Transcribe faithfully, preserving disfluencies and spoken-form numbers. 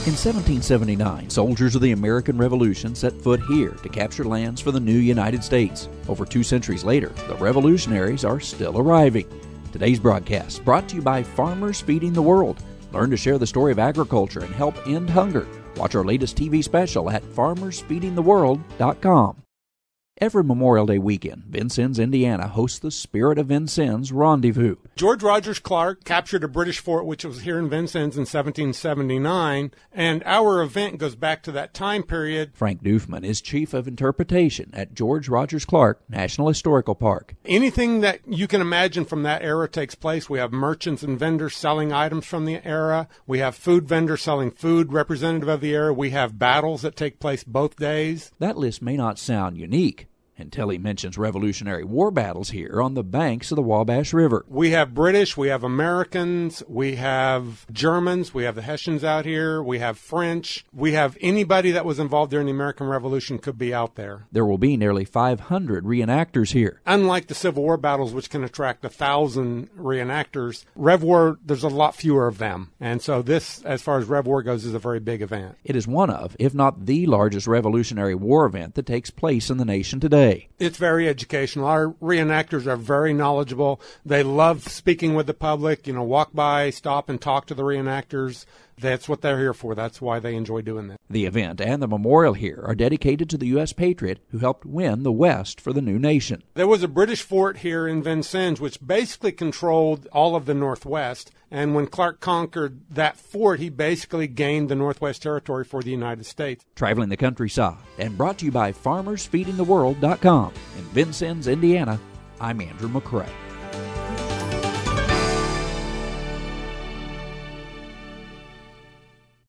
In seventeen seventy-nine, soldiers of the American Revolution set foot here to capture lands for the new United States. Over two centuries later, the revolutionaries are still arriving. Today's broadcast brought to you by Farmers Feeding the World. Learn to share the story of agriculture and help end hunger. Watch our latest T V special at farmers feeding the world dot com. Every Memorial Day weekend, Vincennes, Indiana hosts the Spirit of Vincennes Rendezvous. George Rogers Clark captured a British fort which was here in Vincennes in seventeen seventy-nine, and our event goes back to that time period. Frank Doofman is Chief of Interpretation at George Rogers Clark National Historical Park. Anything that you can imagine from that era takes place. We have merchants and vendors selling items from the era. We have food vendors selling food representative of the era. We have battles that take place both days. That list may not sound unique until he mentions Revolutionary War battles here on the banks of the Wabash River. We have British, we have Americans, we have Germans, we have the Hessians out here, we have French, we have anybody that was involved during the American Revolution could be out there. There will be nearly five hundred reenactors here. Unlike the Civil War battles, which can attract a thousand reenactors, Rev War, there's a lot fewer of them. And so this, as far as Rev War goes, is a very big event. It is one of, if not the largest Revolutionary War event that takes place in the nation today. It's very educational. Our reenactors are very knowledgeable. They love speaking with the public, you know, walk by, stop and talk to the reenactors. That's what they're here for. That's why they enjoy doing that. The event and the memorial here are dedicated to the U S patriot who helped win the West for the new nation. There was a British fort here in Vincennes which basically controlled all of the Northwest. And when Clark conquered that fort, he basically gained the Northwest Territory for the United States. Traveling the countryside and brought to you by farmers feeding the world dot com. In Vincennes, Indiana, I'm Andrew McCrae.